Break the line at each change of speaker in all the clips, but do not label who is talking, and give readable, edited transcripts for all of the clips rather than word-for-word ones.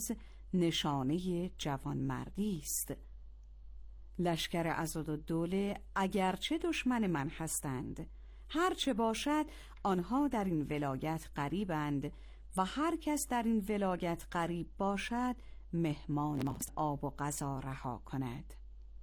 نشانه جوانمردی است. لشکر عضدالدوله اگرچه دشمن من هستند، هرچه باشد آنها در این ولایت غریبند و هر کس در این ولایت غریب باشد مهمان ماست. آب و غذا رها کند.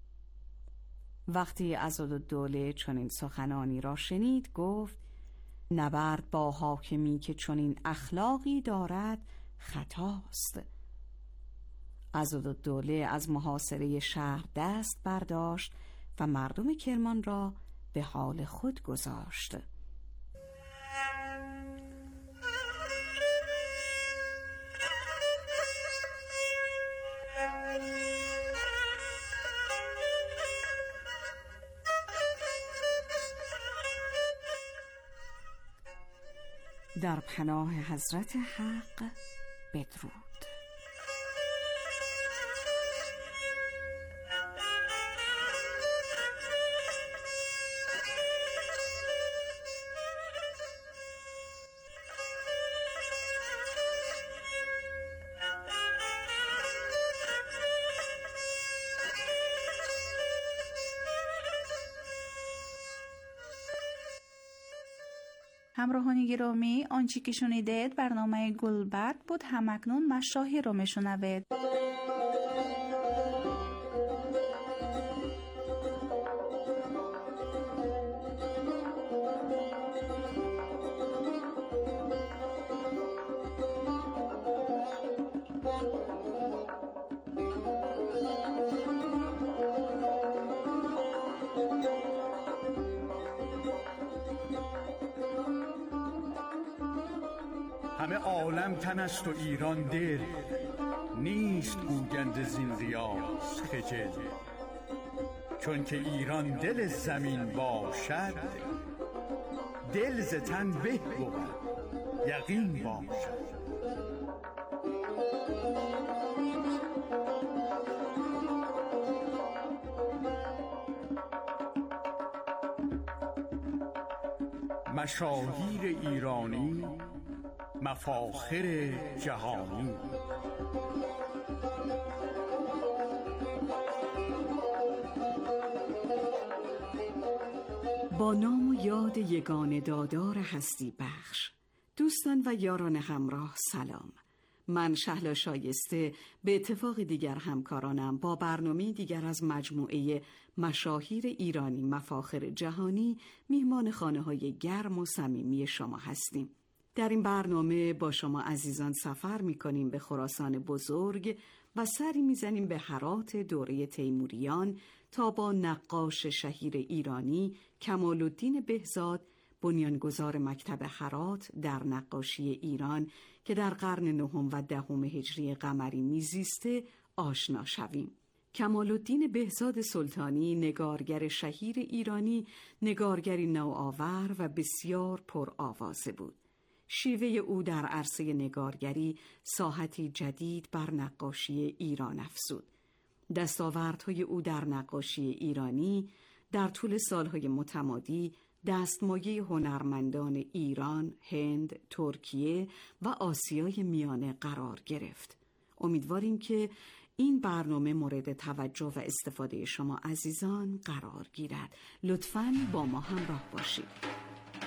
وقتی عضدالدوله چنین سخنانی را شنید گفت: نبرد با حاکمی که چنین اخلاقی دارد خطاست. عضدالدوله از محاصره شهر دست برداشت و مردم کرمان را به حال خود گذاشت. در پناه حضرت حق بدرود.
همراهان گرامی، آنچه که شنیدید برنامه گلبرگ بود. همکنون مشاهیر رو میشنوید.
همه عالم تن است و ایران دل، نیست گوگند زین ریاض خجل. چون که ایران دل زمین باشد، دل ز تن به بود یقین باشد. مشاهیر ایرانی، مفاخر جهانی.
با نام و یاد یگانه دادار هستی بخش، دوستان و یاران همراه سلام. من شهلا شایسته به اتفاق دیگر همکارانم با برنامه دیگر از مجموعه مشاهیر ایرانی مفاخر جهانی میهمان خانه‌های گرم و صمیمی شما هستیم. در این برنامه با شما عزیزان سفر می‌کنیم به خراسان بزرگ و سری می‌زنیم به هرات دوره تیموریان تا با نقاش شهیر ایرانی کمال‌الدین بهزاد، بنیانگذار مکتب هرات در نقاشی ایران که در قرن نهم و دهم هجری قمری میزیسته آشنا شویم. کمال‌الدین بهزاد سلطانی نگارگر شهیر ایرانی، نگارگری نوآور و بسیار پرآوازه بود. شیوه او در عرصه نگارگری ساحتی جدید بر نقاشی ایران افزود. دستاوردهای او در نقاشی ایرانی در طول سالهای متمادی دستمایه هنرمندان ایران، هند، ترکیه و آسیای میانه قرار گرفت. امیدواریم که این برنامه مورد توجه و استفاده شما عزیزان قرار گیرد. لطفاً با ما همراه باشید.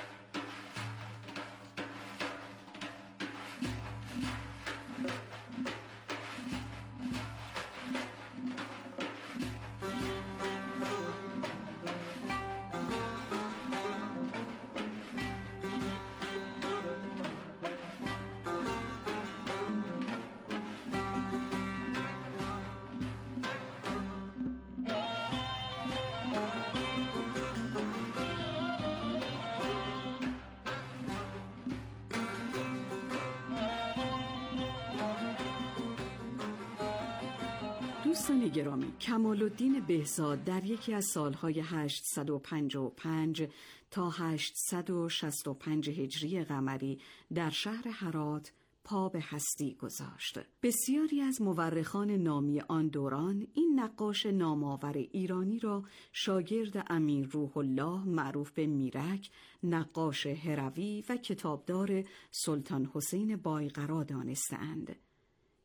دوستان گرامی، کمال‌الدین بهزاد در یکی از سالهای 855 تا 865 هجری قمری در شهر هرات پا به هستی گذاشت. بسیاری از مورخان نامی آن دوران این نقاش نامآور ایرانی را شاگرد امیر روح الله معروف به میرک، نقاش هروی و کتابدار سلطان حسین بایقرا دانستند.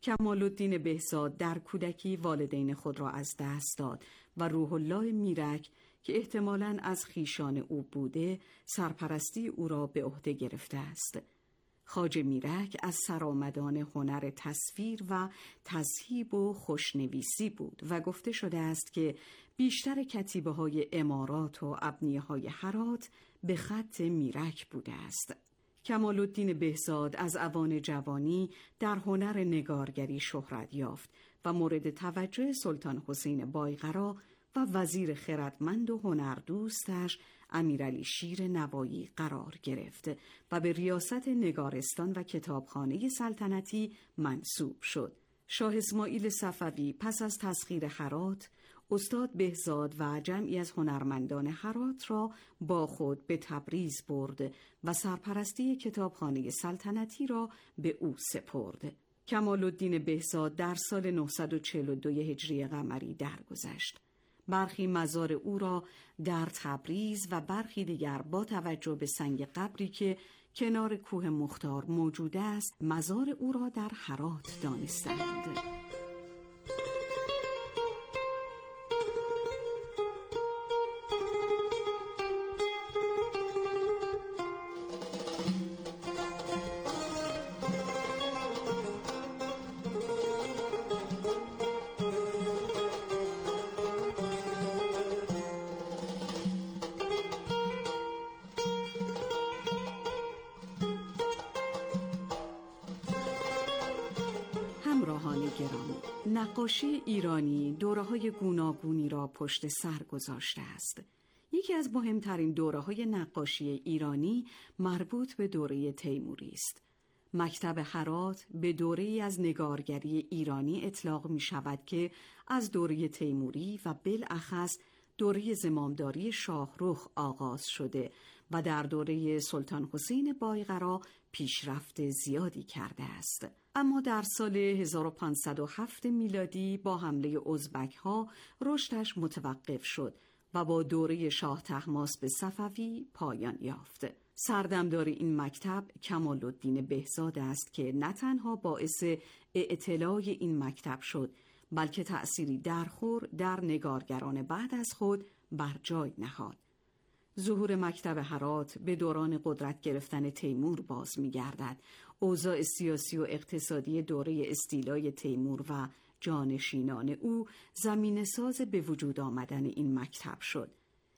کمال‌الدین بهزاد در کودکی والدین خود را از دست داد و روح الله میرک که احتمالاً از خویشان او بوده سرپرستی او را به عهده گرفته است. خواجه میرک از سرآمدان هنر تصویر و تذهیب و خوشنویسی بود و گفته شده است که بیشتر کتیبه‌های عمارات و ابنیه‌های هرات به خط میرک بوده است. کمال‌الدین بهزاد از اوان جوانی در هنر نگارگری شهرت یافت و مورد توجه سلطان حسین بایقرا و وزیر خردمند و هنردوستش امیرعلی شیر نوایی قرار گرفت و به ریاست نگارستان و کتابخانه سلطنتی منصوب شد. شاه اسماعیل صفوی پس از تسخیر هرات، استاد بهزاد و جمعی از هنرمندان هرات را با خود به تبریز برد و سرپرستی کتابخانه سلطنتی را به او سپرد. کمال‌الدین بهزاد در سال 942 هجری قمری درگذشت. برخی مزار او را در تبریز و برخی دیگر با توجه به سنگ قبری که کنار کوه مختار موجود است، مزار او را در هرات دانستند. همراهان گرامی، نقاشی ایرانی دوره‌های گوناگونی را پشت سر گذاشته است. یکی از مهمترین دوره‌های نقاشی ایرانی مربوط به دوره تیموری است. مکتب هرات به دوره‌ای از نگارگری ایرانی اطلاق می‌شود که از دوره تیموری و بالاخص دوره زمامداری شاهرخ آغاز شده و در دوره سلطان حسین بایقرا پیشرفت زیادی کرده است. اما در سال 1507 میلادی با حمله ازبک‌ها رشدش متوقف شد و با دوره شاه طهماسب صفوی پایان یافت. سردمدار این مکتب کمال‌الدین بهزاد است که نه تنها باعث اعتلای این مکتب شد، بلکه تأثیری درخور در نگارگران بعد از خود بر جای نهاد. ظهور مکتب هرات به دوران قدرت گرفتن تیمور باز می‌گردد. اوضاع سیاسی و اقتصادی دوره استیلای تیمور و جانشینان او زمینه‌ساز به وجود آمدن این مکتب شد.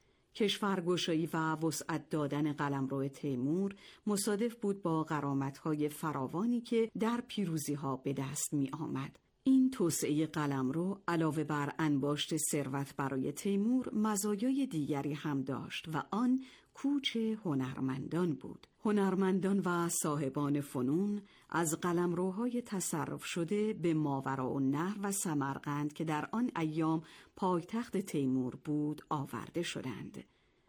کشورگشایی و وسعت دادن قلمرو تیمور مصادف بود با غرامت‌های فراوانی که در پیروزی‌ها به دست می‌آمد. این توسعه قلمرو علاوه بر انباشت ثروت برای تیمور مزایای دیگری هم داشت و آن کوچ هنرمندان بود. هنرمندان و صاحبان فنون از قلمروهای تصرف شده به ماوراءالنهر و سمرقند که در آن ایام پایتخت تیمور بود آورده شدند.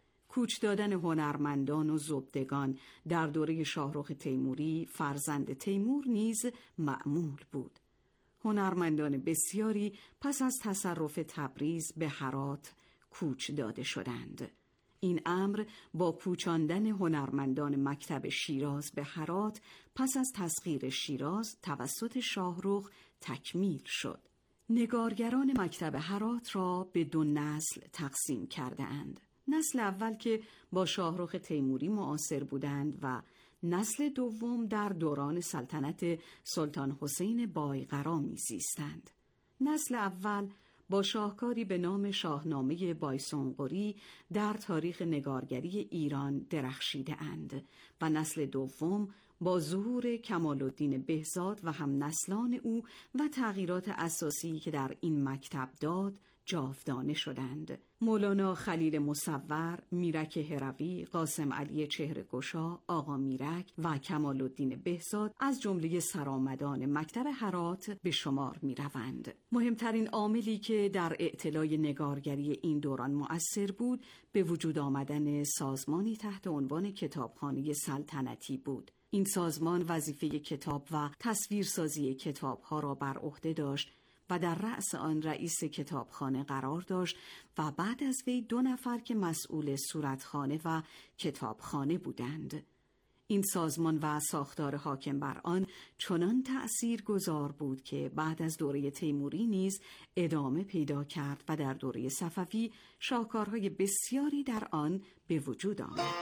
کوچ دادن هنرمندان و زبدگان در دوره شاهرخ تیموری فرزند تیمور نیز معمول بود. هنرمندان بسیاری پس از تصرف تبریز به هرات کوچ داده شدند. این امر با کوچاندن هنرمندان مکتب شیراز به هرات پس از تسخیر شیراز توسط شاهرخ تکمیل شد. نگارگران مکتب هرات را به 2 نسل تقسیم کرده اند. نسل اول که با شاهرخ تیموری معاصر بودند و نسل دوم در دوران سلطنت سلطان حسین بایقرا می‌زیستند. نسل اول با شاهکاری به نام شاهنامه بایسونقری در تاریخ نگارگری ایران درخشیده اند و نسل دوم با ظهور کمال‌الدین بهزاد و هم نسلان او و تغییرات اساسی که در این مکتب داد جاودانه شدند. مولانا خلیل مصور، میرک هروی، قاسم علی چهره‌گشا، آقا میرک و کمال‌الدین بهزاد از جمله سرآمدان مکتب هرات به شمار می‌روند. مهمترین عاملی که در اعتلای نگارگری این دوران مؤثر بود، به وجود آمدن سازمانی تحت عنوان کتابخانه سلطنتی بود. این سازمان وظیفه کتاب و تصویرسازی کتاب‌ها را بر عهده داشت و در رأس آن رئیس کتابخانه قرار داشت و بعد از وی 2 نفر که مسئول صورتخانه و کتابخانه بودند. این سازمان و ساختار حاکم بر آن چنان تأثیرگذار بود که بعد از دوره تیموری نیز ادامه پیدا کرد و در دوره صفوی شاهکارهای بسیاری در آن به وجود آمد.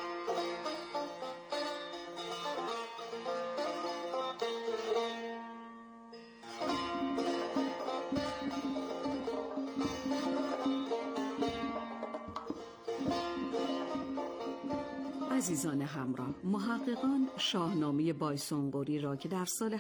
عزیزان همراه، محققان شاهنامه بایسونقوری را که در سال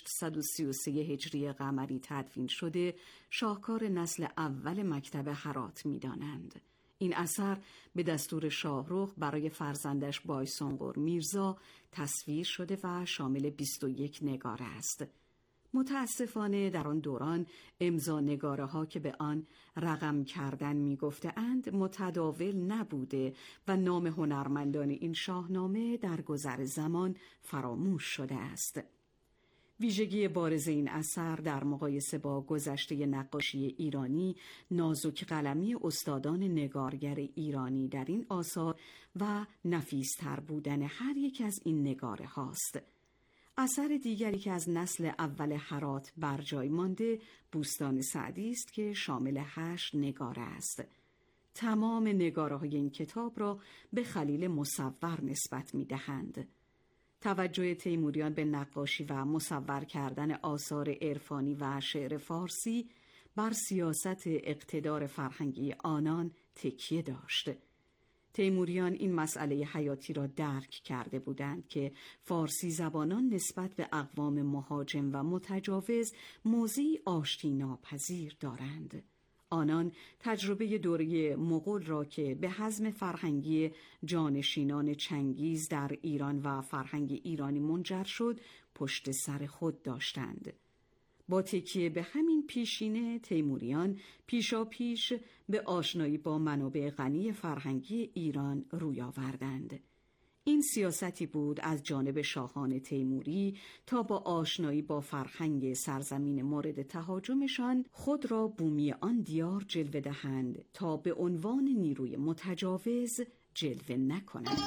833 هجری قمری تدوین شده شاهکار نسل اول مکتب هرات می‌دانند. این اثر به دستور شاهرخ برای فرزندش بایسونقور میرزا تصویر شده و شامل 21 نگاره است. متاسفانه در آن دوران امضا نگاره ها که به آن رقم کردن می گفتند متداول نبوده و نام هنرمندان این شاهنامه در گذر زمان فراموش شده است. ویژگی بارز این اثر در مقایسه با گذشته نقاشی ایرانی نازک قلمی استادان نگارگر ایرانی در این آثار و نفیس‌تر بودن هر یک از این نگاره هاست. اثر دیگری که از نسل اول هرات بر جای مانده بوستان سعدی است که شامل 8 نگاره است. تمام نگاره های این کتاب را به خلیل مصور نسبت می دهند. توجه تیموریان به نقاشی و مصور کردن آثار عرفانی و شعر فارسی بر سیاست اقتدار فرهنگی آنان تکیه داشت. تیموریان این مسئله حیاتی را درک کرده بودند که فارسی زبانان نسبت به اقوام مهاجم و متجاوز موضعی آشتی ناپذیر دارند. آنان تجربه دوره مغول را که به هضم فرهنگی جانشینان چنگیز در ایران و فرهنگ ایرانی منجر شد پشت سر خود داشتند. با تکیه به همین پیشینه تیموریان پیشاپیش به آشنایی با منابع غنی فرهنگی ایران روی آوردند. این سیاستی بود از جانب شاهان تیموری تا با آشنایی با فرهنگ سرزمین مورد تهاجمشان خود را بومی آن دیار جلوه دهند تا به عنوان نیروی متجاوز جلوه نکنند.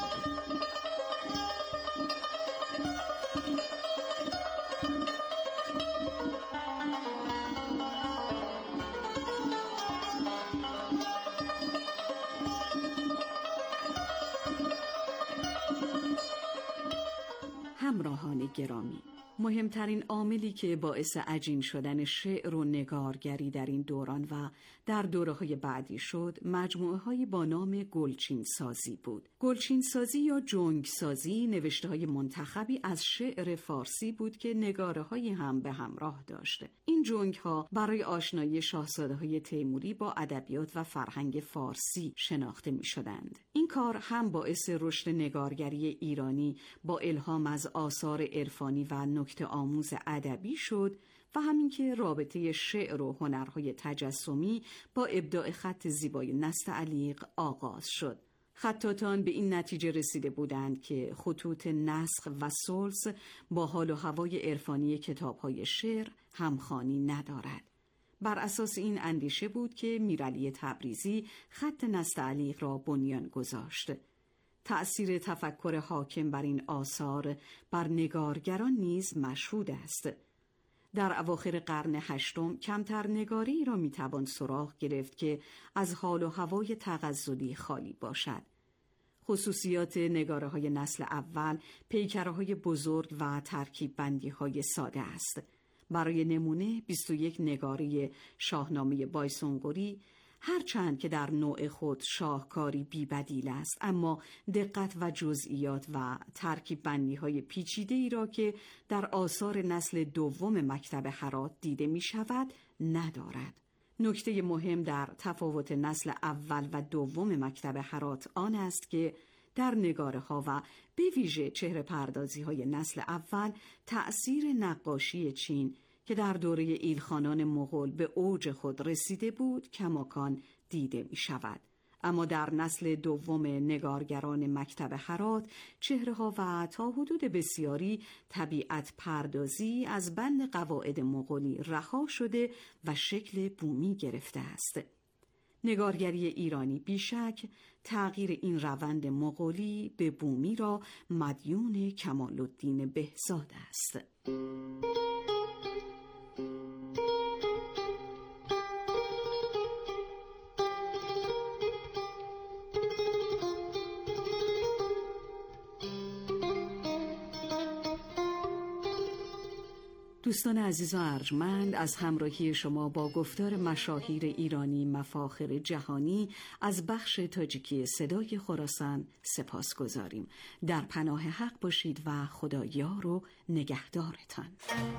همراهان گرامی، مهمترین عاملی که باعث عجین شدن شعر و نگارگری در این دوران و در دوره‌های بعدی شد مجموعه‌هایی با نام گلچین سازی بود. گلچین سازی یا جنگ سازی نوشته‌های منتخبی از شعر فارسی بود که نگاره‌هایی هم به همراه داشت. این جنگ‌ها برای آشنایی شاهزاده‌های تیموری با ادبیات و فرهنگ فارسی شناخته می‌شدند. این کار هم باعث رشد نگارگری ایرانی با الهام از آثار عرفانی و نکته آموز ادبی شد و همین که رابطه شعر و هنرهای تجسمی با ابداع خط زیبای نستعلیق آغاز شد. خطاطان به این نتیجه رسیده بودند که خطوط نسخ و ثلث با حال و هوای عرفانی کتاب‌های شعر همخوانی ندارد. بر اساس این اندیشه بود که میرعلی تبریزی خط نستعلیق را بنیان گذاشت. تأثیر تفکر حاکم بر این آثار بر نگارگران نیز مشهود است. در اواخر قرن هشتم کمتر نگاری را میتوان سراغ گرفت که از حال و هوای تغزلی خالی باشد. خصوصیات نگاره های نسل اول پیکره های بزرگ و ترکیب بندی های ساده است. برای نمونه 21 نگاره شاهنامه بایسونقوری هرچند که در نوع خود شاهکاری بی‌بدیل است، اما دقت و جزئیات و ترکیب بندی های پیچیده ای را که در آثار نسل دوم مکتب هرات دیده می شود ندارد. نکته مهم در تفاوت نسل اول و دوم مکتب هرات آن است که در نگاره ها و به ویژه چهره پردازی های نسل اول تأثیر نقاشی چین که در دوره ایلخانان مغول به اوج خود رسیده بود کماکان دیده می شود. اما در نسل دوم نگارگران مکتب هرات چهره‌ها و تا حدود بسیاری طبیعت پردازی از بند قواعد مغولی رها شده و شکل بومی گرفته است. نگارگری ایرانی بیشک تغییر این روند مغولی به بومی را مدیون کمال‌الدین بهزاد است. دوستان عزیز و ارجمند، از همراهی شما با گفتار مشاهیر ایرانی مفاخر جهانی از بخش تاجیکی صدای خراسان سپاسگزاریم. در پناه حق باشید و خدا یار و نگهدارتان.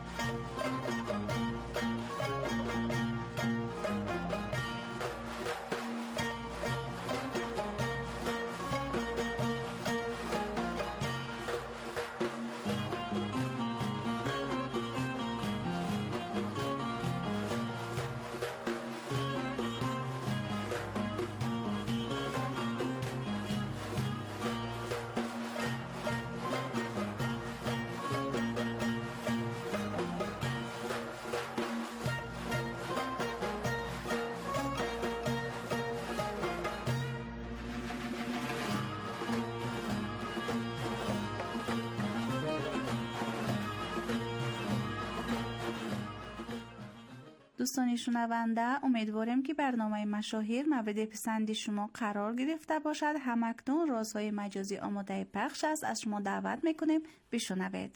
دوستان شنونده، امیدواریم که برنامه مشاهیر مورد پسند شما قرار گرفته باشد. همکنون رازهای مجازی آماده پخش است. از شما دعوت میکنیم بشنوید.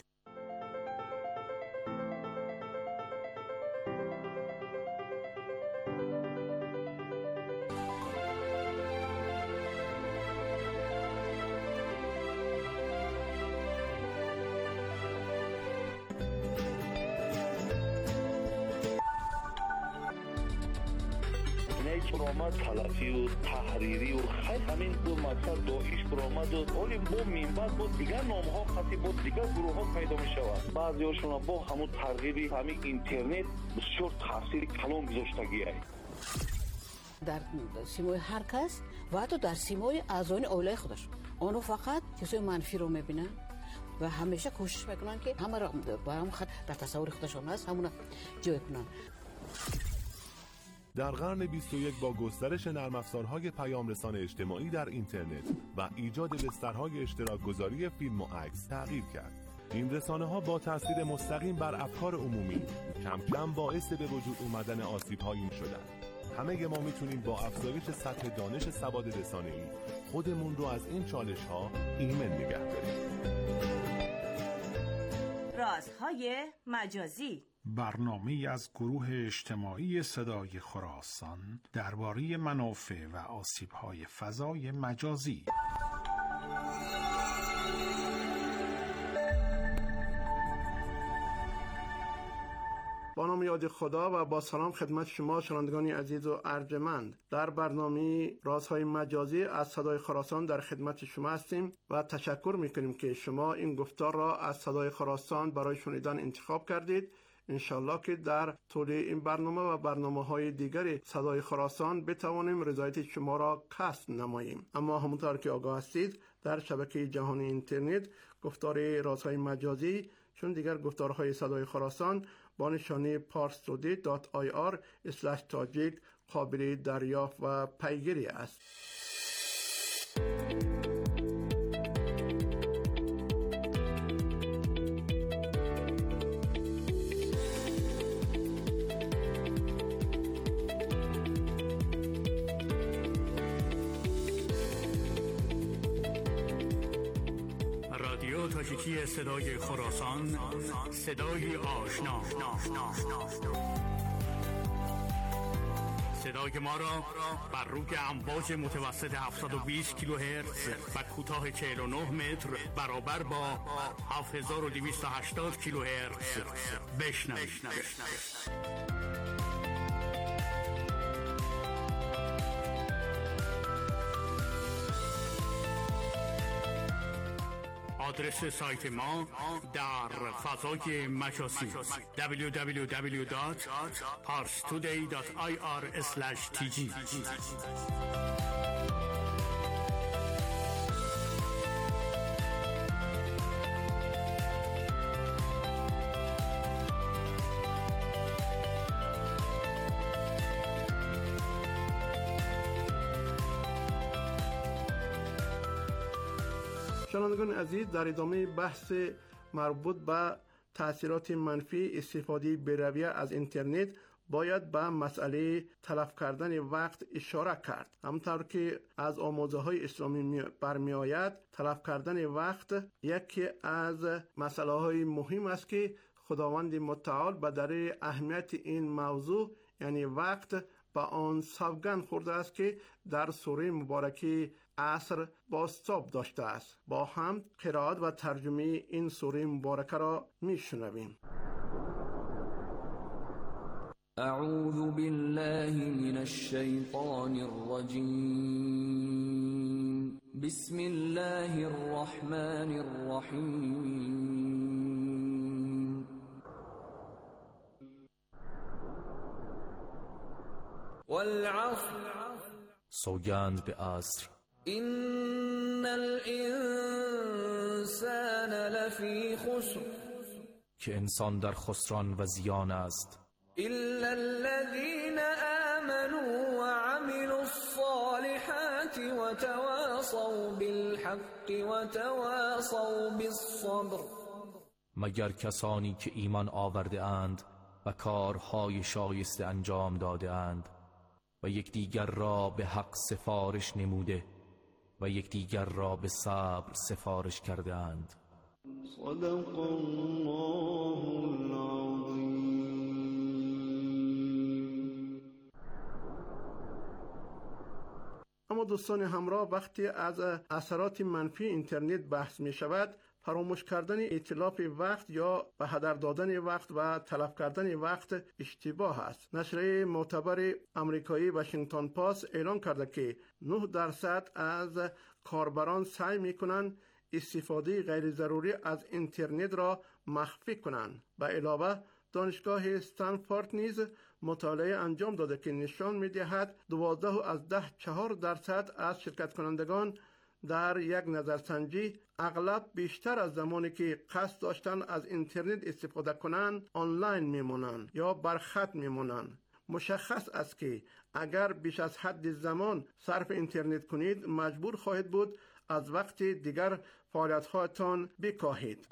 برآمد تلفی و تحریری و خیلی همین دو مقصد داعش برآمد و ولی با منبع با دیگر نام‌ها خاطی با دیگر گروه‌ها پیدا می‌شود. بعضی‌هاشون با همون ترغیبی همین اینترنت بسیار تاثیر کلان گذاشتگی است.
در سیمای هر کس و حتی در سیمای اعضای عائله خودش آنها فقط چیزای منفی رو می‌بینن و همیشه کوشش می‌کنن که همه را با هم خط در تصور خودشون هست همون جای کنن.
در قرن 21 با گسترش نرم افزارهای پیام رسان اجتماعی در اینترنت و ایجاد بسترهای اشتراک گذاری فیلم و عکس تغییر کرد. این رسانه‌ها با تاثیر مستقیم بر افکار عمومی کم کم باعث به وجود اومدن آسیب‌هایی شدند. همه ما میتونیم با افزایش سطح دانش سواد رسانه‌ای خودمون رو از این چالش‌ها ایمن نگه داریم.
رازهای مجازی،
برنامه‌ای از گروه اجتماعی صدای خراسان درباره منافع و آسیب‌های فضای مجازی. با نام یاد خدا و با سلام خدمت شما شنوندگان عزیز و ارجمند. در برنامه رازهای مجازی از صدای خراسان در خدمت شما هستیم و تشکر میکنیم که شما این گفتار را از صدای خراسان برای شنیدن انتخاب کردید. انشالله که در طول این برنامه و برنامه‌های دیگر صدای خراسان بتوانیم رضایت شما را کسب نماییم. اما همونطور که آگاه هستید در شبکه جهانی اینترنت گفتار رازهای مجازی چون دیگر گفتارهای صدای خراسان با نشانی parstoday.ir/tajik قابل دریافت و پیگیری است.
رادیو تاجیکی صدای خراسان، صدای آشنا. صدای ما را بر روی امواج متوسط 720 کیلوهرتز و کوتاه 49 متر برابر با 7280 کیلوهرتز بشنوید. آدرس سایت ما در فضای مجازی www.parstoday.ir/tg.
شنوندگان عزیز، در ادامه بحث مربوط به تأثیرات منفی استفاده بی‌رویه از اینترنت باید به مسئله تلف کردن وقت اشاره کرد. همونطور که از آموزه‌های اسلامی برمی آید، تلف کردن وقت یکی از مسائل مهم است که خداوند متعال به دلیل اهمیت این موضوع یعنی وقت به آن سوگند خورده است که در سوره مبارکه عصر بازتاب داشته است. با هم قرائت و ترجمه این سوره مبارکه را میشنویم.
اعوذ بالله من الشیطان الرجیم. بسم الله الرحمن الرحیم. والعصر،
سوگند به عصر.
ان الانسان لفی خسر،
که انسان در خسران و زیان است،
الا الذين آمنوا وعملوا الصالحات وتواصوا بالحق وتواصوا بالصبر،
مگر کسانی که ایمان آورده اند و کارهای شایسته انجام داده اند و یکدیگر را به حق سفارش نموده و یکدیگر را به صبر سفارش کرده اند.
صدق الله العظیم.
اما دوستان همراه، وقتی از اثرات منفی اینترنت بحث می شود، فراموش کردن اتلاف وقت یا به هدر دادن وقت و تلف کردن وقت اشتباه است. نشریه معتبر آمریکایی واشنگتن پست اعلام کرده که 9% از کاربران سعی می‌کنند استفاده غیر ضروری از اینترنت را مخفی کنند. به علاوه دانشگاه استنفورد نیز مطالعه انجام داده که نشان می‌دهد 12.4% از شرکت کنندگان در یک نظرسنجی اغلب بیشتر از زمانی که قصد داشتن از اینترنت استفاده کنند آنلاین میمونند یا بر خط میمونند. مشخص است که اگر بیش از حد زمان صرف اینترنت کنید مجبور خواهید بود از وقت دیگر فعالیت‌هایتان بکاهید.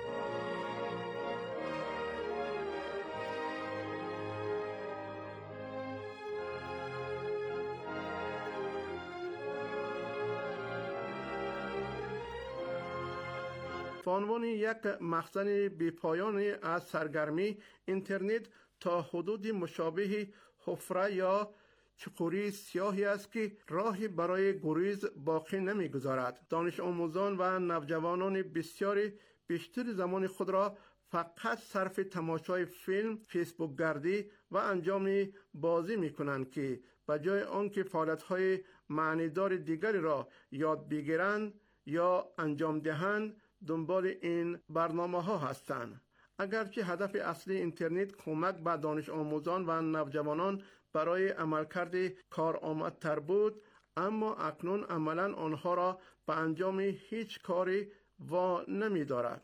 به عنوان یک مخزن بی‌پایان از سرگرمی، اینترنت تا حدودی مشابه حفره یا چقوری سیاهی است که راهی برای گریز باقی نمی‌گذارد. دانش آموزان و نوجوانان بسیاری بیشتر زمان خود را فقط صرف تماشای فیلم، فیسبوک گردی و انجام بازی می‌کنند که به جای آنکه فعالیت‌های معنیدار دیگری را یاد بگیرند یا انجام دهند دنبال این برنامه‌ها هستند. اگرچه هدف اصلی اینترنت کمک به دانش آموزان و نوجوانان برای عملکرد کارآمدتر بود، اما اکنون عملاً آنها را به انجام هیچ کاری وا نمی‌دارد.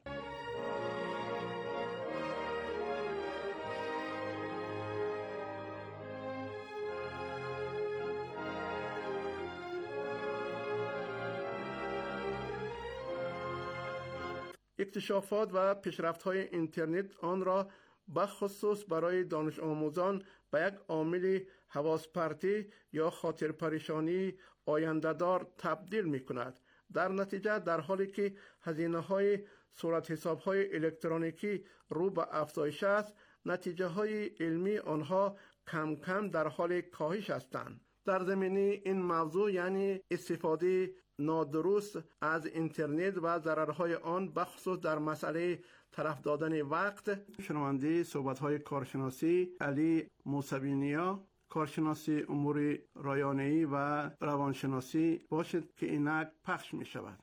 اکتشافات و پیشرفت‌های اینترنت آن را به خصوص برای دانش آموزان به یک عامل حواس پرتی یا خاطر پریشانی آینده‌دار تبدیل می‌کند. در نتیجه در حالی که هزینه‌های صورت حساب‌های الکترونیکی رو به افزایش است، نتیجه‌های علمی آنها کم کم در حال کاهش هستند. در زمینه این موضوع یعنی استفاده نادرست از اینترنت و ضررهای آن بخصوص در مسئله تلف دادن وقت، شنونده صحبت‌های کارشناسی علی موسوی، کارشناسی امور رایانه‌ای و روانشناسی باشد که اینک پخش می شود.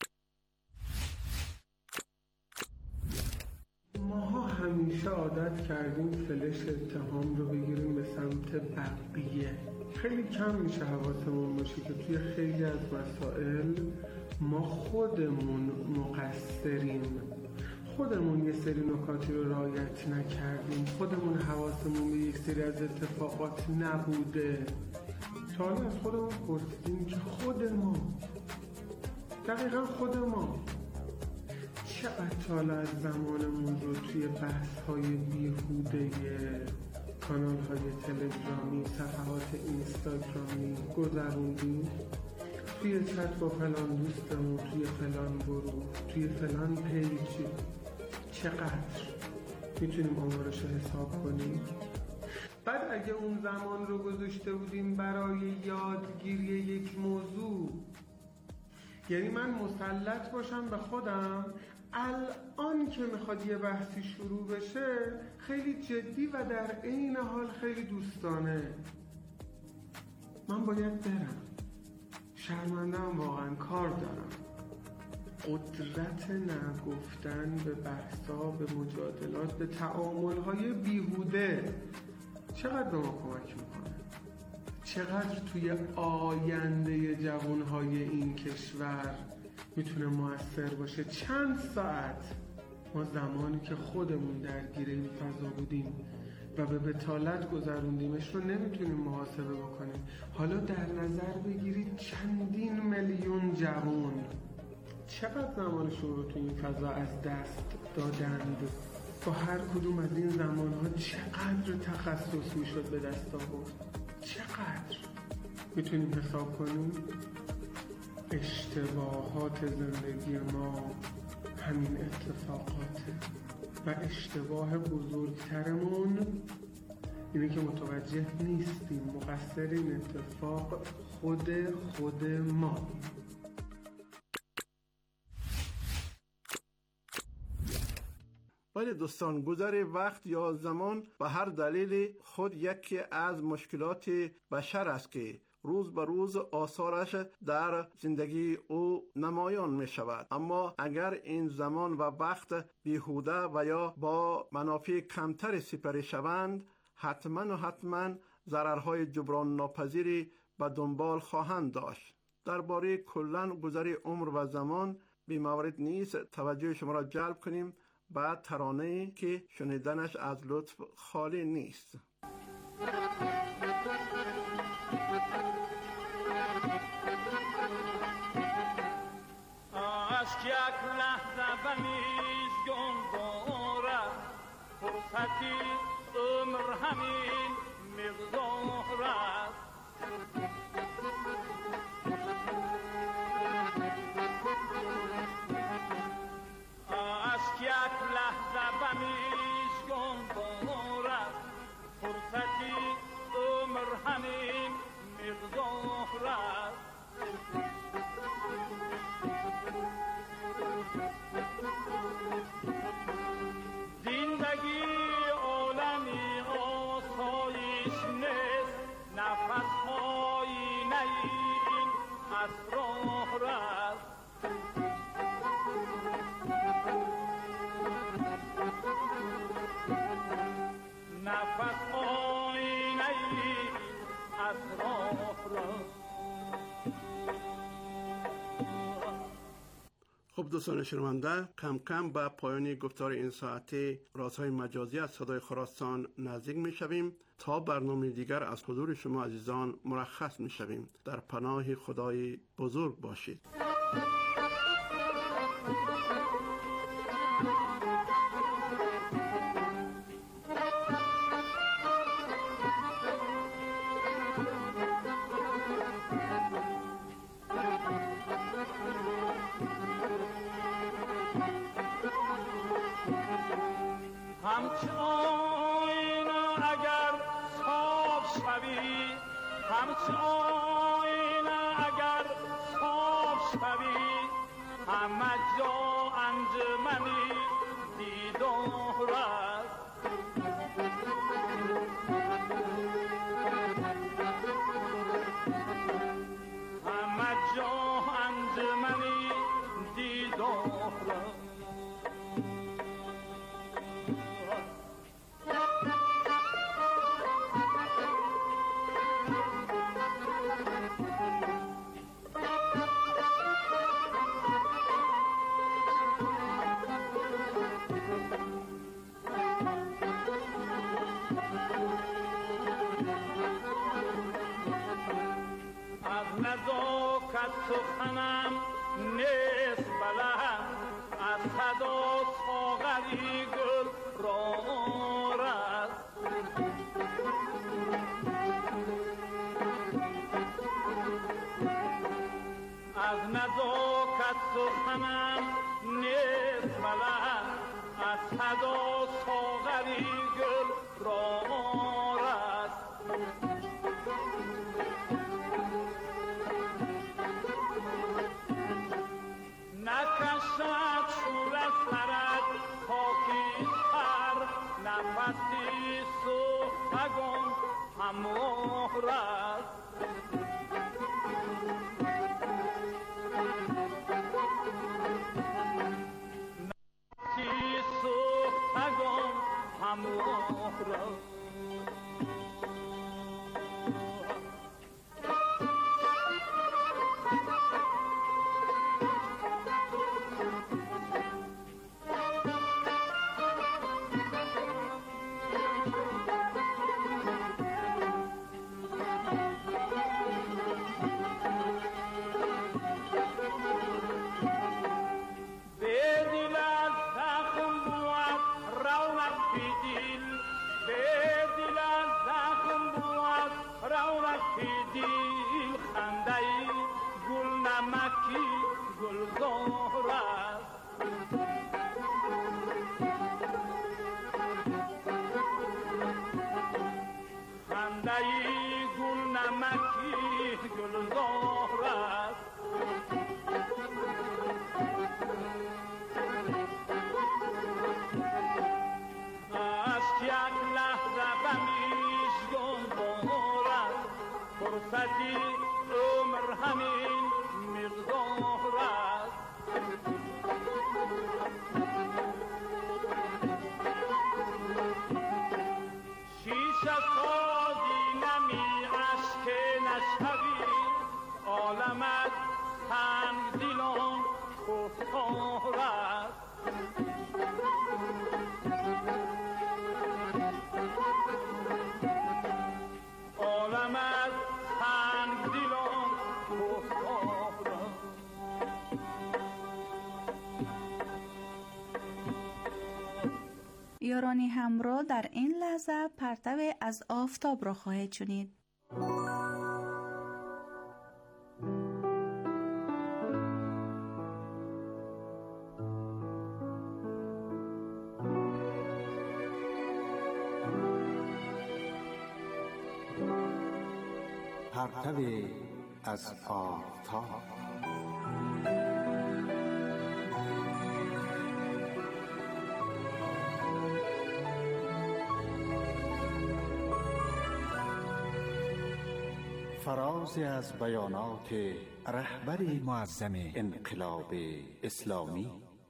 ماها همیشه عادت کردیم فلش اتهام رو بگیریم به سمت بقیه. خیلی کم میشه حواسمون باشه که توی خیلی از مسائل ما خودمون مقصریم، خودمون یه سری نکاتی رو رعایت نکردیم، خودمون حواسمون به یک سری از اتفاقات نبوده. تا حالا از خودمون پرسیدیم که خود ما دقیقا خود ما چقدر حالا از زمانمون رو توی بحث‌های بیهوده کانال‌های تلگرامی، صفحات اینستاگرامی گذروندیم، توی چت با فلان دوستمون، توی فلان گروه، توی فلان پیج. چقدر میتونیم آمارش رو حساب کنیم؟ بعد اگه اون زمان رو گذاشته بودیم برای یادگیری یک موضوع، یعنی من مسلط باشم به خودم الان که میخواد یه بحثی شروع بشه خیلی جدی و در عین حال خیلی دوستانه، من باید برم، شرمنده‌ام، واقعا کار دارم. قدرت نگفتن به بحثا، به مجادلات، به تعامل‌های بیهوده چقدر به ما کمک میکنه؟ چقدر توی آینده جوانهای این کشور میتونه مؤثر باشه؟ چند ساعت ما زمانی که خودمون درگیر این فضا بودیم و به بتالت گذروندیمش رو نمیتونیم محاسبه بکنیم. حالا در نظر بگیرید چندین میلیون جوان چقدر زمانشون رو توی این فضا از دست دادند. با هر کدوم از این زمانها چقدر تخصص میشد به دست آورد؟ چقدر میتونیم حساب کنیم؟ اشتباهات زندگی ما همین اتفاقاته و اشتباه بزرگترمون اینه که متوجه نیستیم مقصر این اتفاق خود ما.
ولی دوستان، گذر وقت یا زمان به هر دلیل خود یکی از مشکلات بشر است که روز به روز آثارش در زندگی او نمایان می شود. اما اگر این زمان و وقت بیهوده و یا با منافع کمتر سپری شوند، حتما ضررهای جبران ناپذیری به دنبال خواهند داشت. درباره کلاً گذر عمر و زمان بی موارد نیست توجه شما را جلب کنیم بعد ترانه‌ای که شنیدنش از لطف خالی نیست.
عشق یک لحظه بمیزگون دارد، فرصتی عمر همین مقدار است. عشق یک لحظه بمیزگون دارد، فرصتی عمر همین مقدار است. زندگی عالمی آسایش نیست، نفس آینه این اسرار است. نفس آینه این اسرار است.
خب دوستان شنونده، کم کم به پایان گفتار این ساعته رازهای مجازی از صدای خراسان نزدیک می شویم. تا برنامه دیگر از حضور شما عزیزان مرخص می شویم. در پناه خدای بزرگ باشید.
آینه اگر صاف شوی، همه جا انجمنی دیدار است. همه جا انجمنی دیدار است. سخنم نه سخنم نیست بلند، از صدا ساغری گل را آرد. نکشد شور از سرد خاکی سر، نفسی سخنگان همراه رد. نفسی سخنگان همراه رد. فرصتی عمر همین مقدار است. شیشه سازی نمی اشک نشوی، عالمت تنگ دلان خودکار است.
یارانی همراه در این لحظه پرتو از آفتاب را خواهید شنید.
پرتو از آفتاب. فرازی از بیانات رهبر معظم انقلاب اسلامی.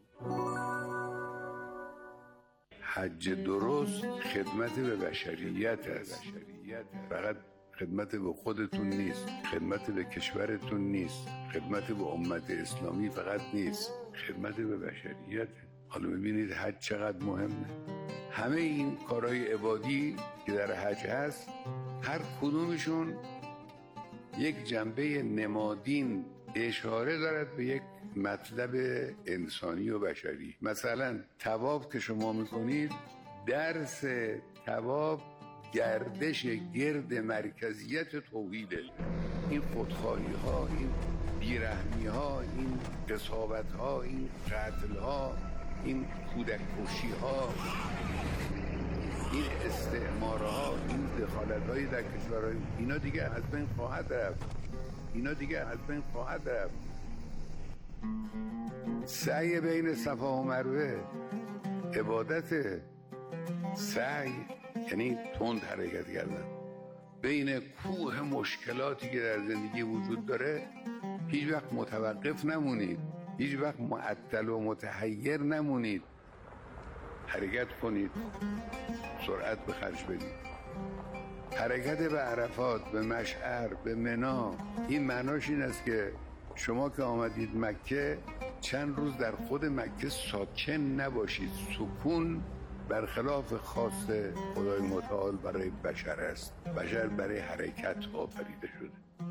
حج درست خدمت به بشریت است، فقط خدمت به خودتون نیست، خدمت به کشورتون نیست، خدمت به امت اسلامی فقط نیست، خدمت به بشریت. حالا ببینید حج چقدر مهمه. همه این کارهای عبادی که در حج هست، هر کدومشون یک جنبه نمادین اشاره دارد به یک مطلب انسانی و بشری. مثلا طواف که شما میکنید، درس طواف گردش گرد مرکزیت توحیده. این خودخواهی ها، این بیرحمی ها، این قساوت ها، این قتل ها، این کودک کشی ها، این استعمارها، این دخالت‌های در کشورهای، اینا دیگه از بین خواهد رفت. اینا دیگه از بین خواهد رفت. سعی بین صفا و مروه عبادت. سعی یعنی تند حرکت کردن بین کوه مشکلاتی که در زندگی وجود داره. هیچ وقت متوقف نمونید، هیچ وقت معطل و متحیر نمونید، حرکت کنید، سرعت به خرج بدید. حرکت به عرفات، به مشعر، به منی، این معناش این است که شما که آمدید مکه، چند روز در خود مکه ساکن نباشید. سکون برخلاف خواست خدای متعال برای بشر است. بشر برای حرکت آفریده شده.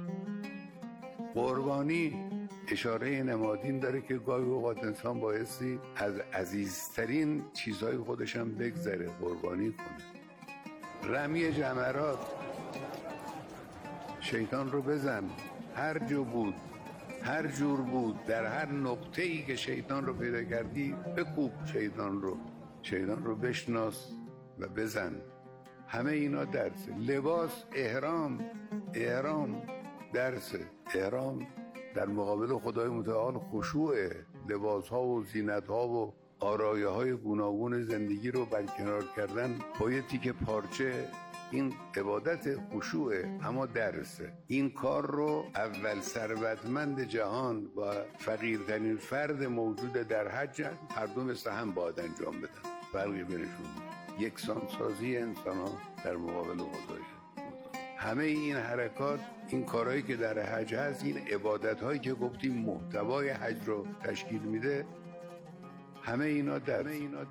قربانی اشاره نمادین داره که گاهی اوقات انسان بایستی از عزیزترین چیزهای خودش هم بگذره، قربانی کنه. رمی جمرات، شیطان رو بزن، هر جا بود هر جور بود، در هر نقطه‌ای که شیطان رو پیدا کردی بکوب شیطان رو بشناس و بزن. همه اینا درسه. لباس، احرام درسه. احرام در مقابل خدای متعال خشوعه. لباس ها و زینت ها و آرایه های گوناگون زندگی رو برکنار کردن با یه تیکه پارچه، این عبادت خشوعه، اما درسه. این کار رو اول ثروتمند جهان و فقیرترین فرد موجود در حج هر دو مثل هم باید انجام بدن. فرقی بینشون یکسان سازی انسان ها در مقابل خدای. همه این حرکات، این کارهایی که در حج هست، این عبادت هایی که گفتیم محتوای حج رو تشکیل میده، همه اینا در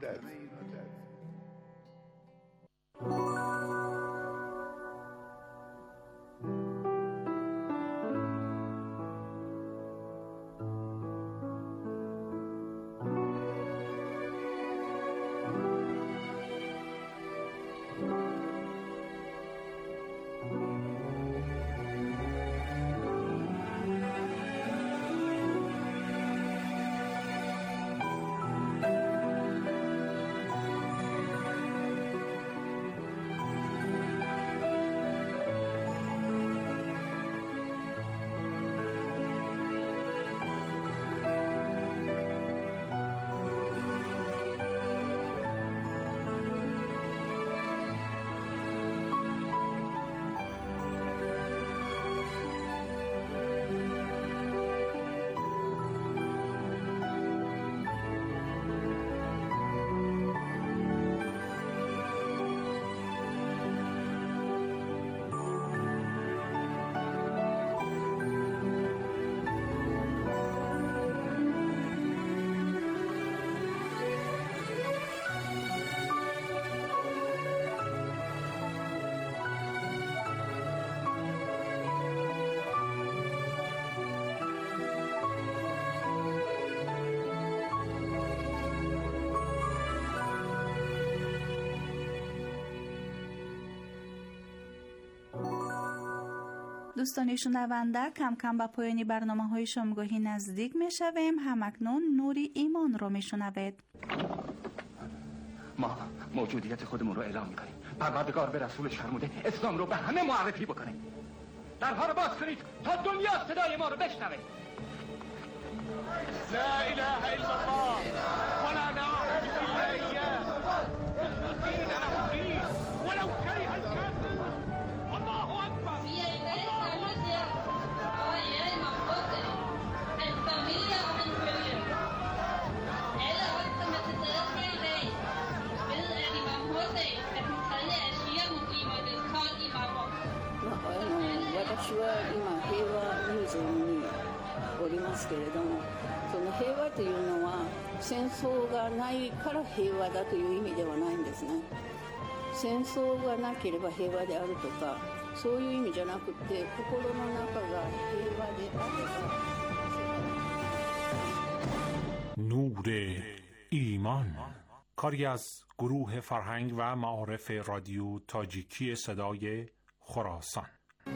دوستان شنونده، کم کم به پایان برنامه‌های شامگاهی نزدیک می‌شویم. همکنون نوری ایمان رو می‌شنوید.
ما موجودیت خودمون رو اعلام می‌کنیم. پروردگار به رسولش فرموده اسلام رو به همه معرفی بکنه. درها رو باز کنید تا دنیا صدای ما رو بشنوه.
لا اله الا الله ولا نعبد الا اياه مخلصين له الدين ولو كره الكافرون. الله اكبر.
私は今平和民族におりますけれども、その平和というのは戦争がないから平和だという意味ではないんですね。戦争がなければ平和であるとか、そういう意味じゃなくて、心の中が平和であれば。
نور ایمان، کاری از گروه فرهنگ و معارف رادیو تاجیکی صدای خراسان.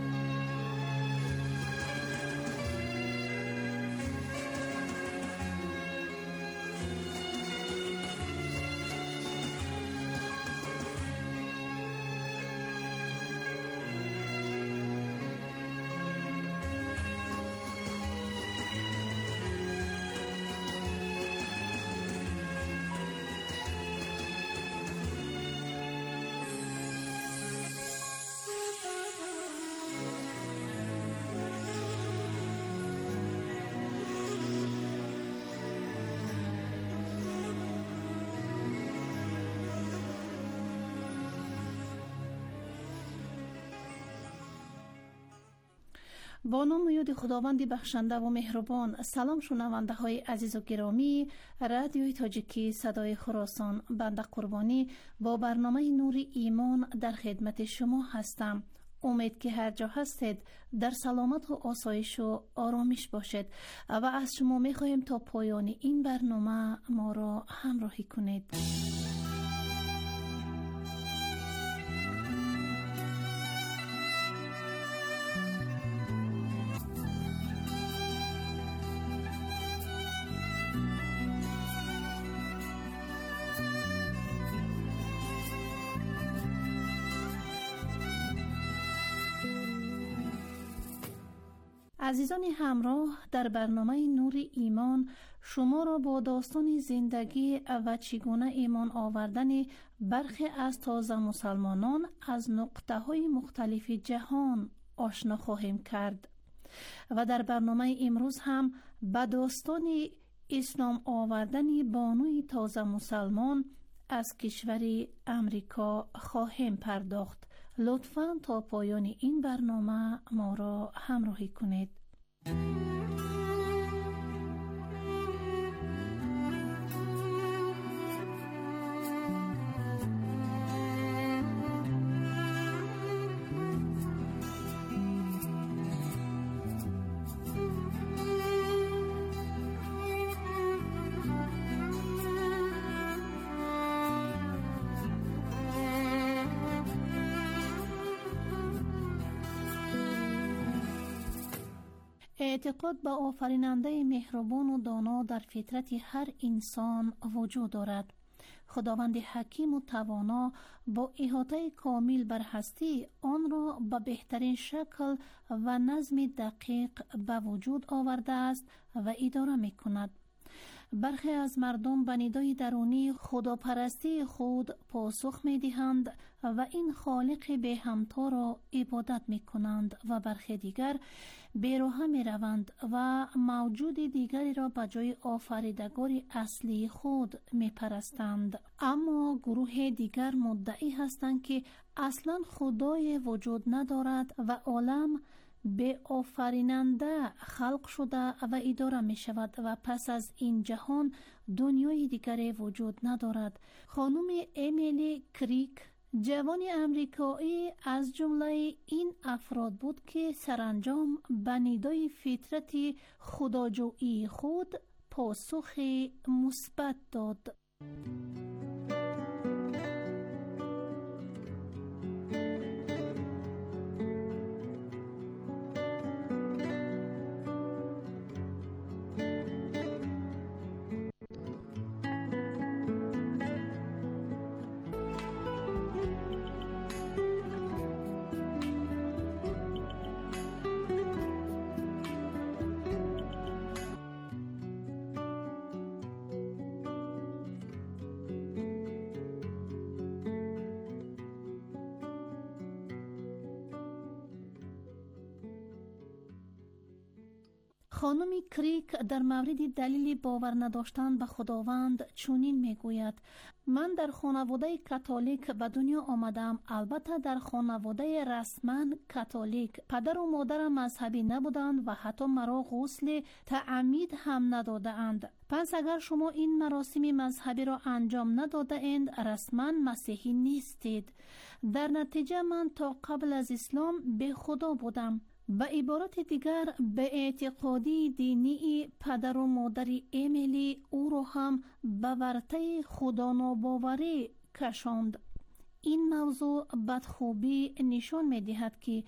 با نام و یاد خداوند بخشنده و مهربان. سلام شنونده های عزیز و گرامی رادیوی تاجیکی صدای خراسان، بنده قربانی با برنامه نور ایمان در خدمت شما هستم. امید که هر جا هستید در سلامت و آسایش و آرامش باشید و از شما میخواهیم تا پایان این برنامه ما را همراهی کنید. عزیزان همراه، در برنامه نور ایمان شما را با داستان زندگی و چگونه ایمان آوردن برخی از تازه مسلمانان از نقطه‌های مختلف جهان آشنا خواهیم کرد و در برنامه امروز هم به داستان اسلام آوردن بانوی تازه مسلمان از کشور امریکا خواهیم پرداخت. لطفاً تا پایان این برنامه ما را همراهی کنید. اعتقاد به آفریننده مهربان و دانا در فطرت هر انسان وجود دارد. خداوند حکیم و توانا با احاطه کامل بر هستی آن را به بهترین شکل و نظم دقیق به وجود آورده است و اداره می کند. برخی از مردم به ندای درونی خداپرستی خود پاسخ می دهند و این خالق به همتا را عبادت می کنند و برخی دیگر بی‌راه می روند و موجود دیگری را به جای آفریدگار اصلی خود می پرستند. اما گروه دیگر مدعی هستند که اصلا خدای وجود ندارد و عالم به آفریننده خلق شده و اداره می شود و پس از این جهان دنیای دیگری وجود ندارد. خانم امیلی کریک، جوان امریکایی از جمله این افراد بود که سرانجام به ندای فطرت خداجویی خود پاسخ مثبت داد. خانم کریک در مورد دلیل باور نداشتن به خداوند چنین میگوید: من در خانواده کاتولیک به دنیا آمدم. البته در خانواده رسما کاتولیک. پدر و مادرم مذهبی نبودند و حتی مرا غسل تعمید هم نداده اند. پس اگر شما این مراسم مذهبی را انجام نداده اند رسما مسیحی نیستید. در نتیجه من تا قبل از اسلام به خدا بودم. به عبارت دیگر به اعتقادی دینی پدر و مادر امیلی او را هم به ورطه خدا ناباوری کشاند. این موضوع بدخوبی نشان می دهد که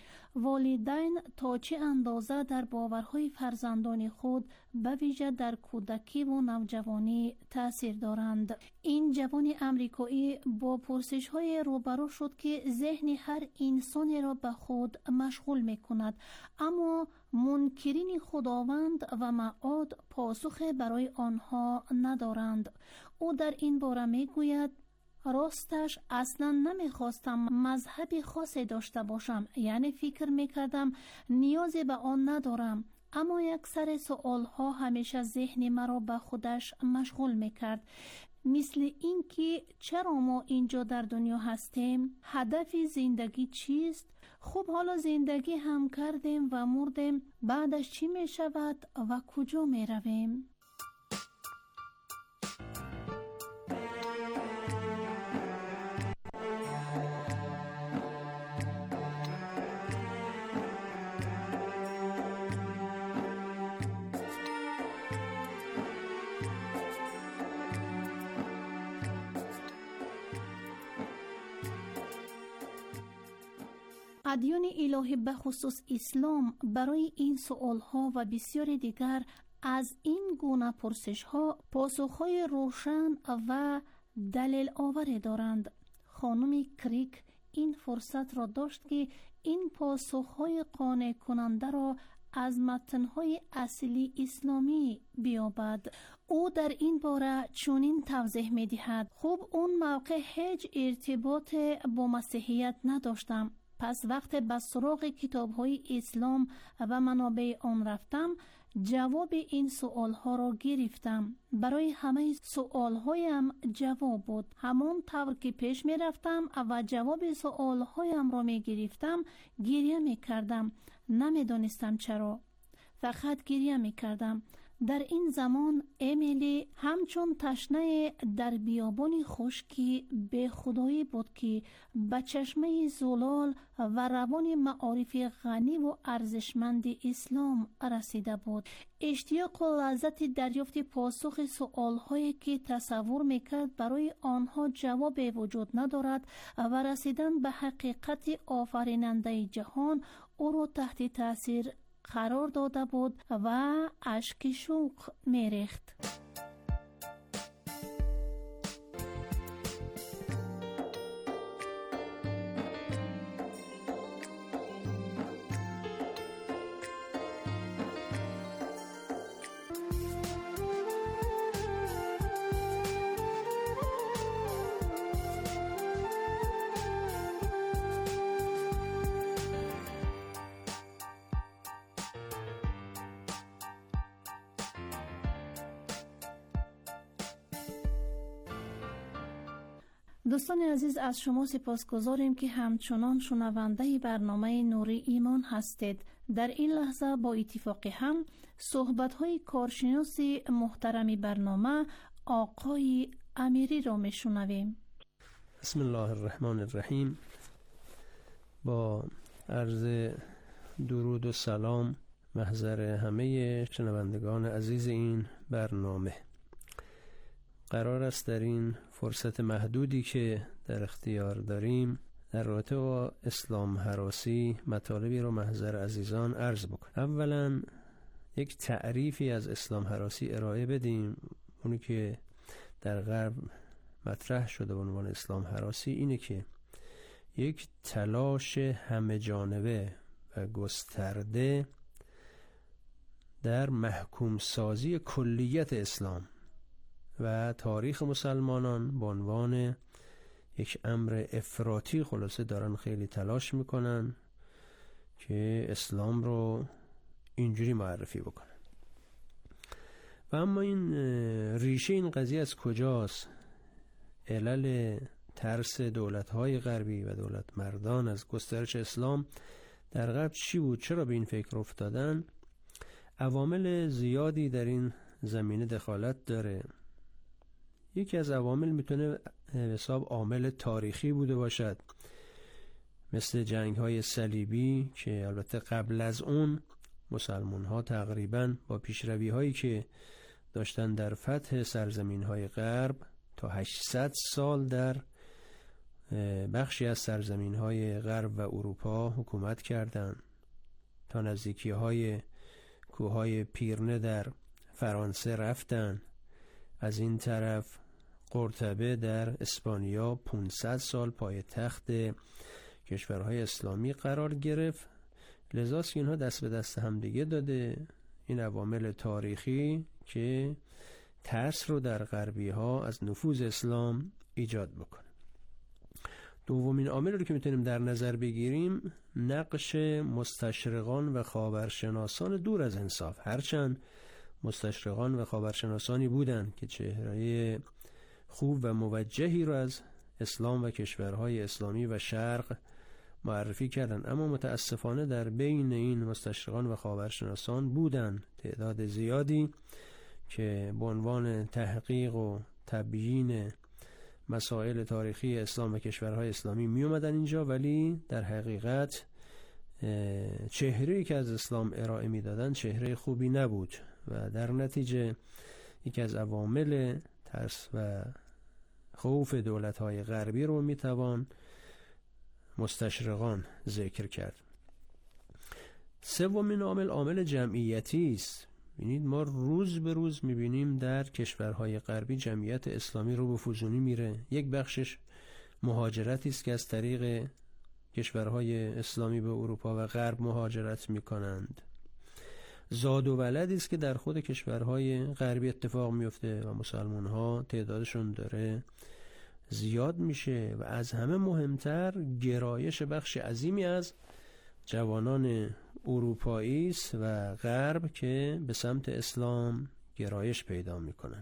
والدین تا چه اندازه در باورهای فرزندان خود به ویژه در کودکی و نوجوانی تاثیر دارند. این جوان امریکایی با پرسش های روبرو شد که ذهن هر انسانی را به خود مشغول می کند، اما منکرین خداوند و معاد پاسخ برای آنها ندارند. او در این باره می گوید: راستش اصلا نمیخواستم مذهبی خاصی داشته باشم، یعنی فکر میکردم نیازی به آن ندارم، اما یک سر سوالها همیشه ذهن مرا به خودش مشغول میکرد، مثل این که چرا ما اینجا در دنیا هستیم؟ هدف زندگی چیست؟ خب حالا زندگی هم کردیم و مردیم، بعدش چی میشود و کجا میرویم؟ ادیان الهی به خصوص اسلام برای این سوالها و بسیاری دیگر از این گونه پرسش‌ها پاسخ‌های روشن و دلیل آوری دارند. خانم کریک این فرصت را داشت که این پاسخ‌های قانع کننده را از متن‌های اصلی اسلامی بیابد. او در این باره چنین توضیح می‌دهد: خب اون موقع هیچ ارتباط با مسیحیت نداشتم. پس وقتی به سراغ کتاب‌های اسلام و منابع آن رفتم، جواب این سوال‌ها را گرفتم. برای همه سوال‌هایم جواب بود. همون طور که پیش می‌رفتم و جواب سوال‌هایم را می‌گرفتم، گریه می‌کردم. نمی‌دانستم چرا، فقط گریه می‌کردم. در این زمان امیلی همچون تشنه در بیابان خشکی به خدایی بود که به چشمه زلال و روان معارف غنی و ارزشمند اسلام رسیده بود. اشتیاق و لذت دریافت پاسخ سؤال‌هایی که تصور میکرد برای آنها جواب وجود ندارد و رسیدن به حقیقت آفریننده جهان او را تحت تاثیر قرار داده بود و اشک شوق می‌ریخت. دوستان عزیز، از شما سپاسگزاریم که همچنان شنونده برنامه نور ایمان هستید. در این لحظه با اتفاق هم صحبت‌های کارشناس محترم برنامه آقای امیری را میشنویم.
بسم الله الرحمن الرحیم. با عرض درود و سلام محضر همه شنوندگان عزیز این برنامه، قرار است در این فرصت محدودی که در اختیار داریم در رابطه با اسلام هراسی مطالبی رو محضر عزیزان عرض بکنیم. اولا یک تعریفی از اسلام هراسی ارائه بدیم. اونی که در غرب مطرح شده به عنوان اسلام هراسی اینه که یک تلاش همه جانبه و گسترده در محکوم سازی کلیت اسلام و تاریخ مسلمانان به عنوان یک امر افراطی خلاصه دارن خیلی تلاش میکنن که اسلام رو اینجوری معرفی بکنن. و اما این ریشه این قضیه از کجاست؟ علل ترس دولت‌های غربی و دولت مردان از گسترش اسلام در غرب چی بود؟ چرا به این فکر افتادن؟ عوامل زیادی در این زمینه دخالت داره. یکی از عوامل میتونه حساب عامل تاریخی بوده باشد، مثل جنگ‌های صلیبی که البته قبل از اون مسلمان‌ها تقریباً با پیشروی‌هایی که داشتن در فتح سرزمین‌های غرب تا 800 سال در بخشی از سرزمین‌های غرب و اروپا حکومت کردند، تا نزدیکی‌های کوههای پیرنه در فرانسه رفتن. از این طرف قرطبه در اسپانیا 500 سال پای تخت کشورهای اسلامی قرار گرفت. لذاست که اینها دست به دست هم دیگه داده. این عوامل تاریخی که ترس رو در غربی ها از نفوذ اسلام ایجاد بکنه. دومین عامل رو که میتونیم در نظر بگیریم نقش مستشرقان و خاورشناسان دور از انصاف. هرچند مستشرقان و خاورشناسانی بودند که چهره خوب و موجهی رو از اسلام و کشورهای اسلامی و شرق معرفی کردند، اما متاسفانه در بین این مستشرقان و خاورشناسان بودند تعداد زیادی که به عنوان تحقیق و تبیین مسائل تاریخی اسلام و کشورهای اسلامی می اومدن اینجا، ولی در حقیقت چهره‌ای که از اسلام ارائه می دادن چهره خوبی نبود و در نتیجه یکی از عوامل ترس و خوف دولت‌های غربی رو می توان مستشرقان ذکر کرد. سومین عامل عامل جمعیتی است. ببینید ما روز به روز می‌بینیم در کشورهای غربی جمعیت اسلامی رو به فزونی میره. یک بخشش مهاجرتی است که از طریق کشورهای اسلامی به اروپا و غرب مهاجرت میکنند. زاد و ولدی است که در خود کشورهای غربی اتفاق میفته و مسلمان‌ها تعدادشون داره زیاد میشه و از همه مهمتر گرایش بخش عظیمی از جوانان اروپایی است و غرب که به سمت اسلام گرایش پیدا میکنن.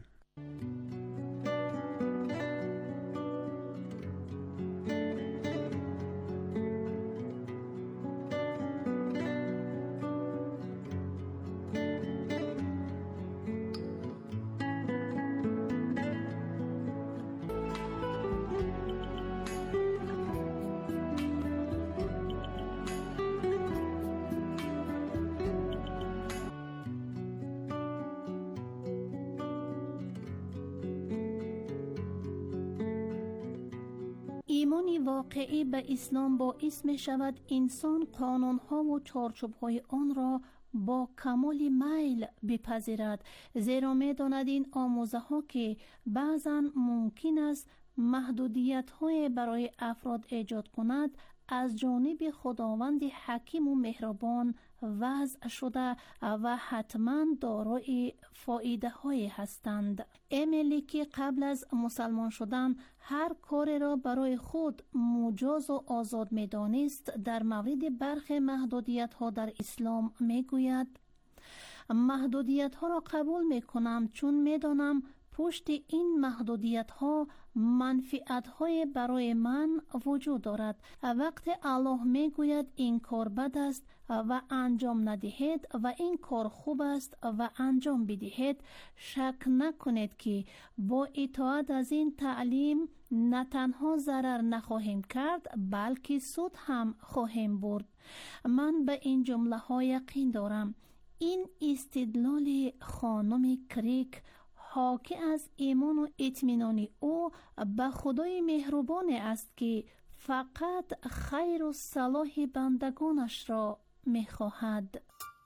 ایمان واقعی به اسلام باعث می شود انسان قانونها و چارچوب‌های آن را با کمال میل بپذیرد، زیرا می داند این آموزه ها که بعضا ممکن است محدودیت های برای افراد ایجاد کند از جانب خداوند حکیم و مهربان وضع شده و حتما دارای فایده های هستند. امیلی که قبل از مسلمان شدن هر کار را برای خود مجاز و آزاد می دانست، در مورد برخی محدودیت ها در اسلام می گوید: محدودیت ها را قبول می کنم چون می دانم پشت این محدودیت ها منفعت های برای من وجود دارد. وقتی الله می گوید این کار بد است و انجام ندهید و این کار خوب است و انجام بدهید، شک نکنید که با اطاعت از این تعلیم نه تنها ضرر نخواهیم کرد بلکه سود هم خواهیم برد. من به این جمله ها یقین دارم. این استدلال خانم کریک حاکی از ایمان و اطمینان او به خدای مهربان است که فقط خیر و صلاح بندگانش را می‌خواهد.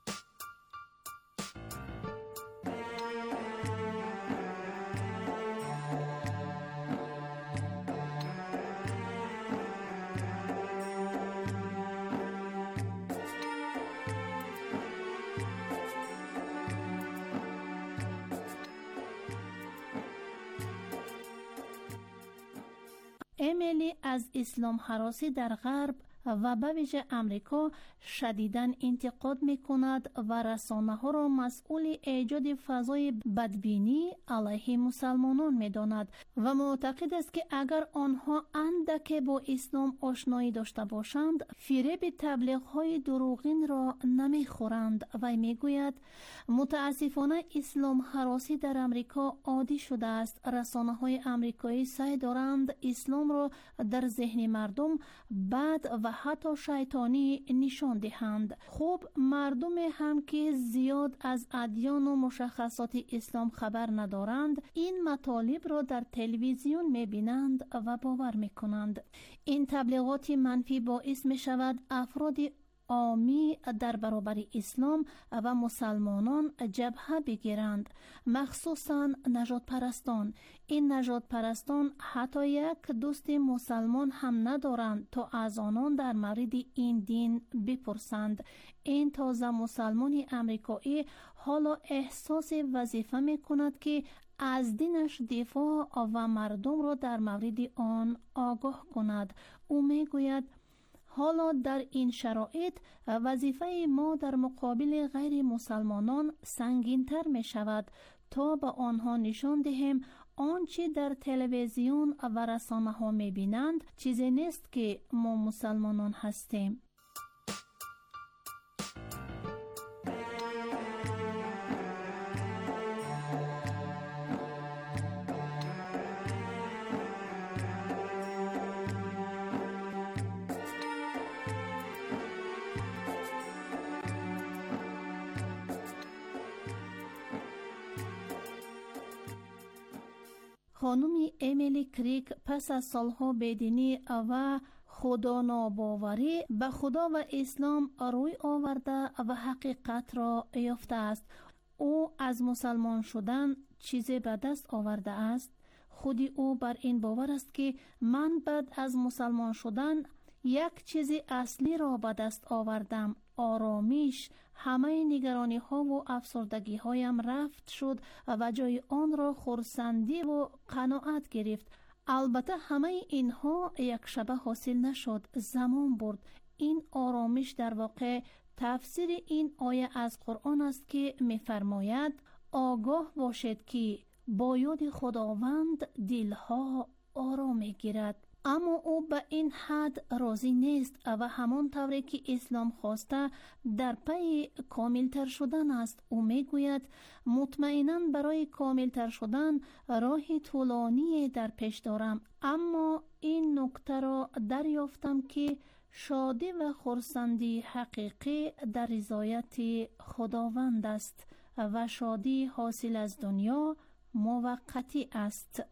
امیلی از اسلام هراسی در غرب و به ویژه امریکا شدیداً انتقاد می‌کند و رسانه‌ها را مسئول ایجاد فضای بدبینی علیه مسلمانان می‌داند و معتقد است که اگر آنها اندک با اسلام آشنایی داشته باشند فریب تبلیغ‌های دروغین را نمی‌خورند و می‌گوید متاسفانه اسلام هراسی در امریکا عادی شده است. رسانه‌های امریکایی سعی دارند اسلام را در ذهن مردم بد و حتی شیطانی نشان دهند. خوب مردم هم که زیاد از ادیان و مشخصات اسلام خبر ندارند این مطالب را در تلویزیون می‌بینند و باور می‌کنند. این تبلیغات منفی باعث می‌شود افراد عامی در برابر اسلام و مسلمانان جبهه بگیرند، مخصوصاً نژاد پرستان. این نژاد پرستان حتی یک دوست مسلمان هم ندارند تا از آنان در مورد این دین بپرسند. این تازه مسلمان امریکایی حالا احساس وظیفه می کند که از دینش دفاع و مردم را در مورد آن آگاه کند. او می گوید حالا در این شرایط وظیفه ما در مقابل غیر مسلمانان سنگین‌تر می شود تا به آنها نشان دهیم آنچه در تلویزیون و رسانه ها می بینند چیزی نیست که ما مسلمانان هستیم. خانم امیلی کریک پس از سالها بدینی و خدا ناباوری به خدا و اسلام روی آورده و حقیقت را یافته است. او از مسلمان شدن چیزی به دست آورده است. خودی او بر این باور است که من بعد از مسلمان شدن یک چیز اصلی را به دست آوردم. آرامش، همه نگرانی ها و افسردگی هایم رفت شد و جای آن را خرسندی و قناعت گرفت. البته همه اینها یک شبه حاصل نشد، زمان برد. این آرامش در واقع تفسیر این آیه از قرآن است که می‌فرماید آگاه باشد که با یاد خداوند دلها آرام می‌گیرد. اما او به این حد راضی نیست و همان طوری که اسلام خواسته در پی کاملتر شدن است. او میگوید مطمئناً برای کاملتر شدن راه طولانی در پیش دارم، اما این نکته را دریافتم که شادی و خرسندی حقیقی در رضایت خداوند است و شادی حاصل از دنیا موقتی است.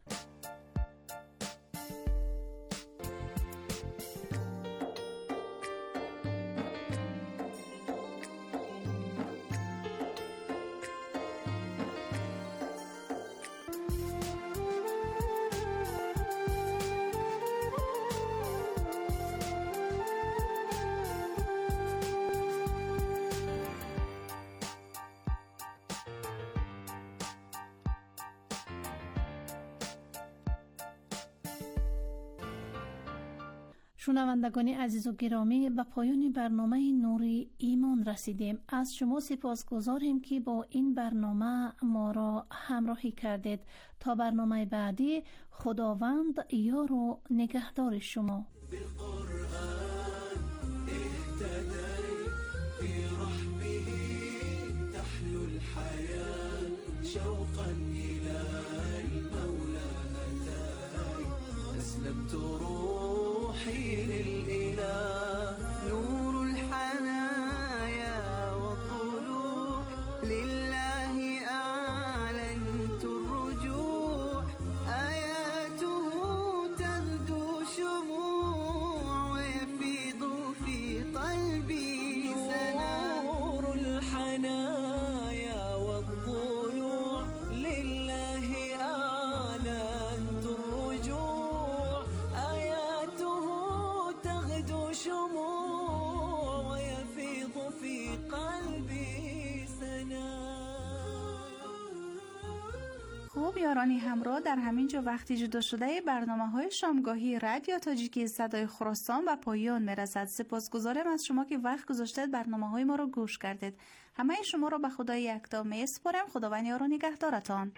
شنوندگان عزیز و گرامی، به پایان برنامه نوری ایمان رسیدیم. از شما سپاسگزاریم که با این برنامه ما را همراهی کردید. تا برنامه بعدی، خداوند یار و نگهدار شما.
روحي للإله نور الحنايا والطلوع لله أعلنت الرجوع آياته تغدو شموع ويفيض في قلبي سنا نور الحنايا والطلوع لله أعلنت الرجوع شموع ويفيض في قلبي سنا.
خوب یارانی همراه، در همین جا وقتی جدا شده برنامه‌های شامگاهی رادیو تاجیکی صدای خراسان و پایان میرسد. سپاسگزارم از شما که وقت گذاشتید برنامه‌های ما رو گوش کردید. همه شما رو به خدای یکتا میسپارم. خداوند یار و نگهدارتان.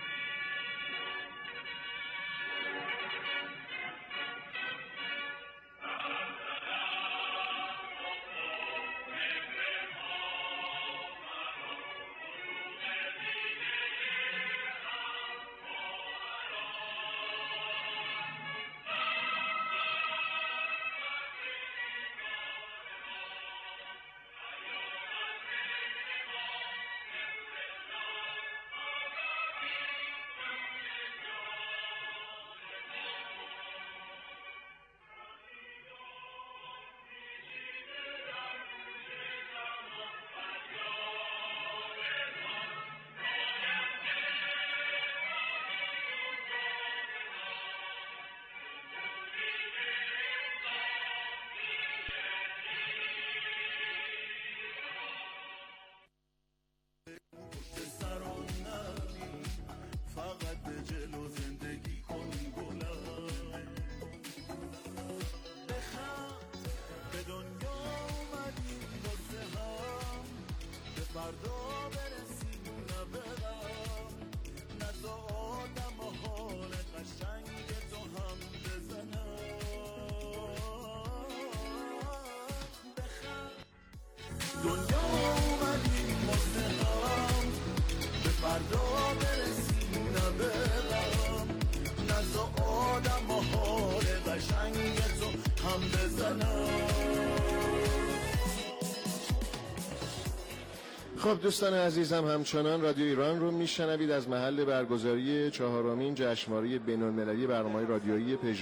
فردا برسیم نبرم نزا آدم و حال قشنگ تو هم بزنم بخم دنیا اومدیم واسه هم به فردا برسیم نبرم نزا آدم و حال قشنگ تو هم بزنم.
خب دوستان عزیزم، همچنان رادیو ایران رو میشنوید از محل برگزاری 4مین جشنواره بین‌المللی برنامه‌های رادیویی